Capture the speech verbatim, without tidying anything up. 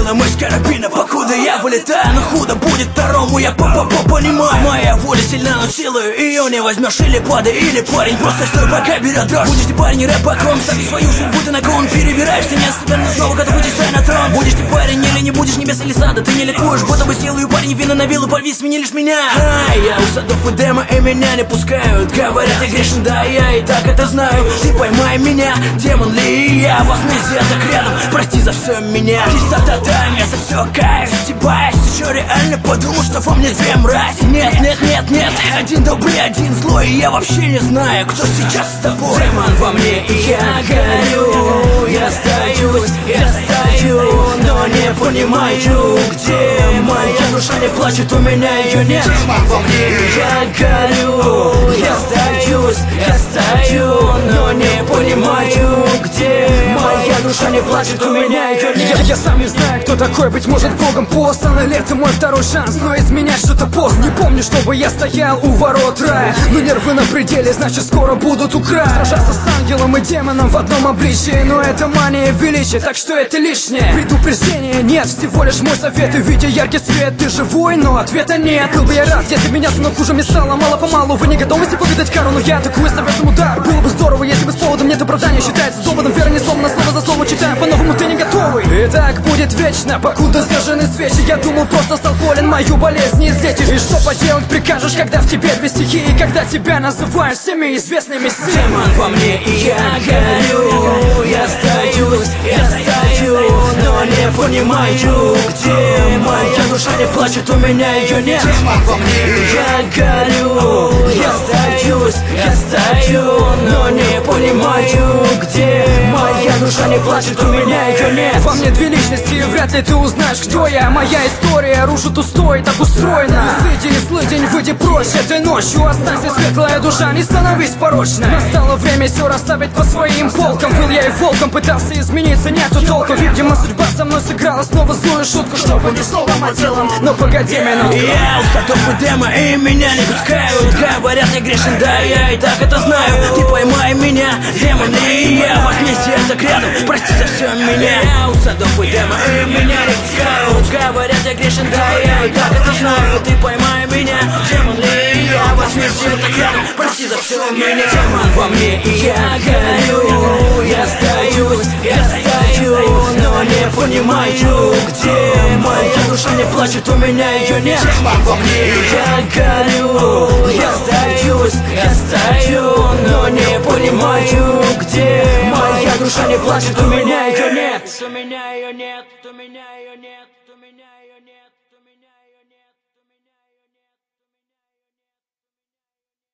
выстрелом из карабина. Покуда я вылетаю, но худо будет второму, я по-по-по понимаю. Моя воля сильна, но силою ее не возьмешь. Или падай, или парень, просто стой, пока берет дрожь. Будешь ты парень, рэп по кром, ставь свою судьбу, ты на кон перебираешь. Ты не особенно снова готов уйти на трон. Будешь ты парень или не будешь, небес или сада. Ты не ликуешь, будто бы силою парень вина на виллу, порви, смени лишь меня. Ай, я у садов и демо, и меня не пускают. Говорят, я грешен, да, я и так это знаю. Ты поймай меня, демон ли я, возмездие так рядом, прости за все меня. Чистота там, я за все кайф, стебаюсь. Ты что, реально подумал, что во мне две мрази? Нет, нет, нет, нет, один добрый, один злой. И я вообще не знаю, кто сейчас с тобой. Демон во мне, и я горю. Я сдаюсь, я стою, но не понимаю, где моя душа не плачет, у меня ее нет. Демон во мне, и я горю. Я сдаюсь, я стою, но не понимаю, где моя душа не плачет, у меня ее нет. Я, я сам не знаю, кто такой, быть может Богом послан. Или это мой второй шанс, но изменять что-то поздно. Не помню, чтобы я стоял у ворот рая. Но нервы на пределе, значит скоро будут у края. Сражаться с ангелом и демоном в одном обличии. Но это мания величия, так что это лишнее. Предупреждения нет, всего лишь мой совет. И видя яркий свет, ты живой, но ответа нет. Был бы я рад, если бы меня но хуже мне стало. Мало-помалу, вы не готовы повидать кару, но я атакую словесным удар. Было бы здорово, если бы с поводом нет оправдания. Считается доводом, вера не сломана, слово за слово читаем. По-новому ты не готовый. И так будет вечно, покуда зажжены свечи. Я думал, просто стал болен, мою болезнь не излечишь. И что поделать прикажешь, когда в тебе две стихии, и когда тебя называют всеми известными силами. Демон во мне, и я горю. Я сдаюсь, я стою, но не понимаю, где моя душа не плачет, у меня ее нет. Демон во мне, и я горю. Я сдаюсь, я стою, но не понимаю, где моя душа не плачет, у меня ее нет. Во мне две личности, и вряд ли ты узнаешь, кто я. Моя история рушит устой, так устроена. Сыди и злый день, выйди прочь этой ночью. Останься светлая душа, не становись порочной. Настало время все расставить по своим полкам. Был я и волком, пытался измениться, нету толку. Видимо, судьба со мной сыграла снова злую шутку, чтобы не словом, а делом. Но погоди минутку. Я у садов и демо, и меня не пускают. Говорят, я грешен, да, я и так это знаю. Ты поймай меня, демон, и я возмездие так рядом, прости за все меня. Я у садов и демо, и меня не пускают. Говорят, я грешен, да, я и так это знаю. Ты поймай меня, демон, и я возмездие так рядом, прости за все меня. Демон во мне, и я горю. Я сдаюсь, я стою, но не понимаю, где моя душа не плачет, у меня ее нет. Демон во мне, и я горю. Я сдаюсь, я стою, но не понимаю, где моя душа не плачет, у меня ее нет. У меня ее нет, у меня ее нет, у меня ее нет.